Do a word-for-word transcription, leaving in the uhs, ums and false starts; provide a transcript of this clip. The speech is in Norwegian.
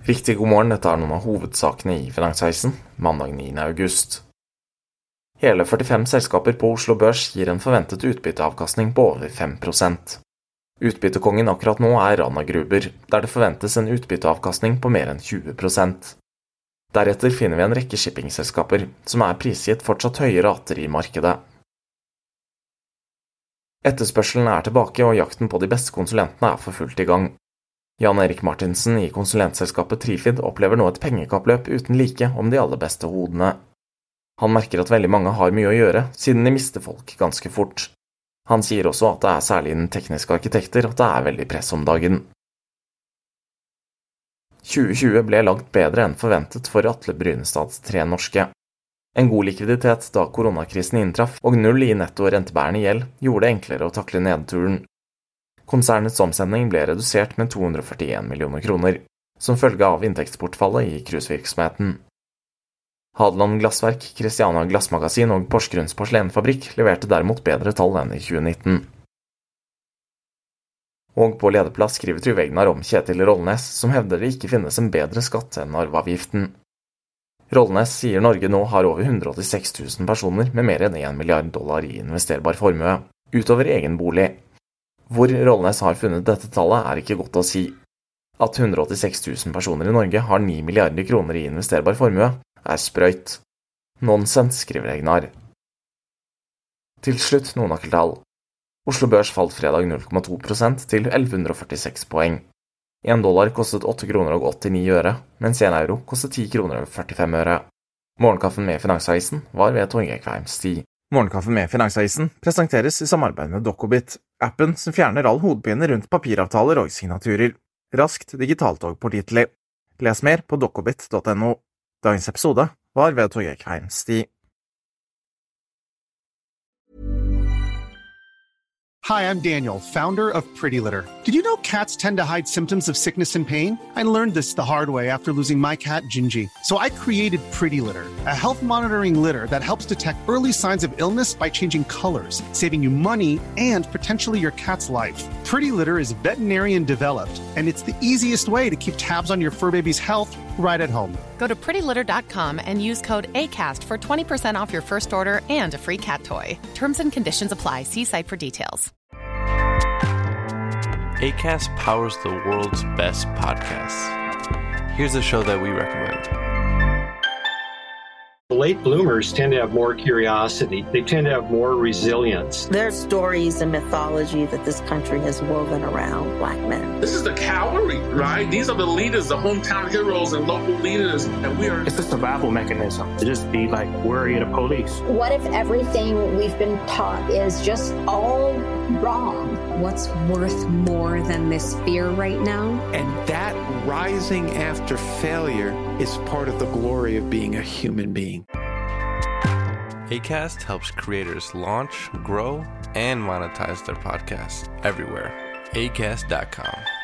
Riktig god morgen, dette er noen av hovedsakene i Finansavisen, mandag niende august. Hele førtifem selskaper på Oslo Børs gir en forventet utbytteavkastning på over fem prosent. Utbyttekongen akkurat nå er Rana Gruber, der det forventes en utbytteavkastning på mer enn tjue prosent. Deretter finner vi en rekke shippingselskaper, som er prisgitt fortsatt høye rater i markedet. Etterspørselen er tilbake, og jakten på de beste konsulentene er for fullt i gang. Jan Erik Martinsen i konsulentselskapet Trifid opplever nå et pengekappløp uten like om de aller beste hodene. Han merker at veldig mange har mye å gjøre, siden de mister folk ganske fort. Han sier også at det er særlig innen tekniske arkitekter at det er veldig press om dagen. tjue tjue ble langt bedre enn forventet for Atle Brynestads tre norske. En god likviditet da koronakrisen inntraff, og null i netto rentebærende gjeld gjorde det enklere å takle nedturen. Konsernets omsetning ble redusert med to hundre og førtien millioner kroner, som følge av inntektsbortfallet i cruisevirksomheten. Hadeland Glassverk, Christiania Glassmagasin og Porsgrunns Porselenfabrikk leverte derimot bedre tall enn i tjue nitten. Og på lederplass skriver Trygve Egnar om Kjetil Rollnes, som hevder det ikke finnes en bedre skatt enn arveavgiften. Rollnes sier Norge nå har over hundre og åttiseks tusen personer med mer enn en milliard dollar i investerbar formue, utover egen bolig. Hvor Rollnes har funnet dette tallet er ikke godt å si. At hundre og åttiseks tusen personer i Norge har ni milliarder kroner i investerbar formue, er sprøyt. Nonsens, skriver Egnar. Til slutt noen nøkkeltall. Oslo Børs falt fredag null komma to prosent til elleve hundre og førtiseks poeng. En dollar kostet åtte kroner og åttini øre, mens en euro kostet ti kroner og førtifem øre. Morgenkaffen med Finansavisen var ved Torgeir Kveim Sti. Morgenkaffen med Finansavisen presenteres i samarbeid med Dokobit, appen som fjerner all hodepine rundt papiravtaler og signaturer. Raskt, digitalt og pålitelig. Les mer på dokobit punktum no. Dagens episode var ved Torgeir Kveim Sti. Hi, I'm Daniel, founder of Pretty Litter. Did you know cats tend to hide symptoms of sickness and pain? I learned this the hard way after losing my cat, Gingy. So I created Pretty Litter, a health monitoring litter that helps detect early signs of illness by changing colors, saving you money and potentially your cat's life. Pretty Litter is veterinarian developed, and it's the easiest way to keep tabs on your fur baby's health right at home. Go to pretty litter dot com and use code ACAST for twenty percent off your first order and a free cat toy. Terms and conditions apply. See site for details. Acast powers the world's best podcasts. Here's a show that we recommend. Late bloomers tend to have more curiosity. They tend to have more resilience. There's stories and mythology that this country has woven around Black men. This is the cavalry, right? These are the leaders, the hometown heroes and local leaders. And we are... It's a survival mechanism to just be like worry of the police. What if everything we've been taught is just all wrong? What's worth more than this fear right now? And that rising after failure is part of the glory of being a human being. Acast helps creators launch, grow, and monetize their podcasts everywhere. acast dot com.